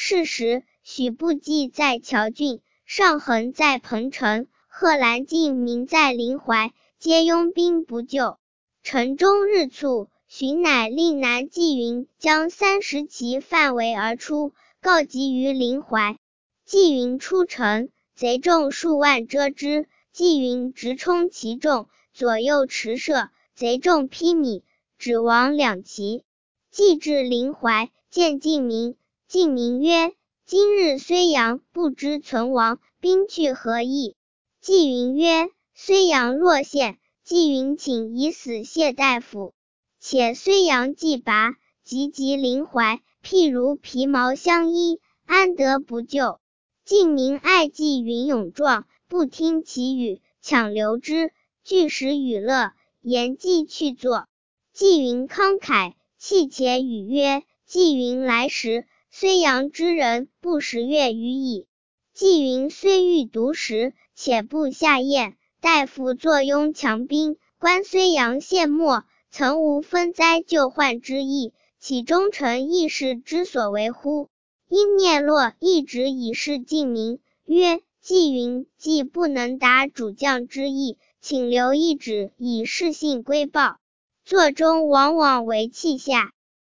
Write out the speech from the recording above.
是时，许不济在谯郡，尚衡在彭城，贺兰进民在临淮，皆拥兵不救。城中日促，荀乃令南纪云将30骑范围而出，告急于临淮。纪云出城，贼众数万遮之，纪云直冲其众，左右驰射，贼众披靡，只亡2骑。纪至临淮，见晋民，晋民曰：今日睢阳不知存亡，兵去何意？纪云曰：睢阳若陷，纪云请以死谢大夫。且睢阳既拔，及临淮，譬如皮毛相依，安得不救？晋民爱纪云勇壮，不听其语，强留之，据使与乐，言纪去作。纪云慷慨，泣且语曰：纪云来时，睢阳之人不10月余矣。纪云虽欲独食，且不下咽，大夫坐拥强兵，观睢阳陷没，曾无分灾救患之意，其忠臣义士之所为乎？因聂洛一直以示晋民，曰：纪云既不能达主将之意，请留一旨以示信归报。座中往往为泣下。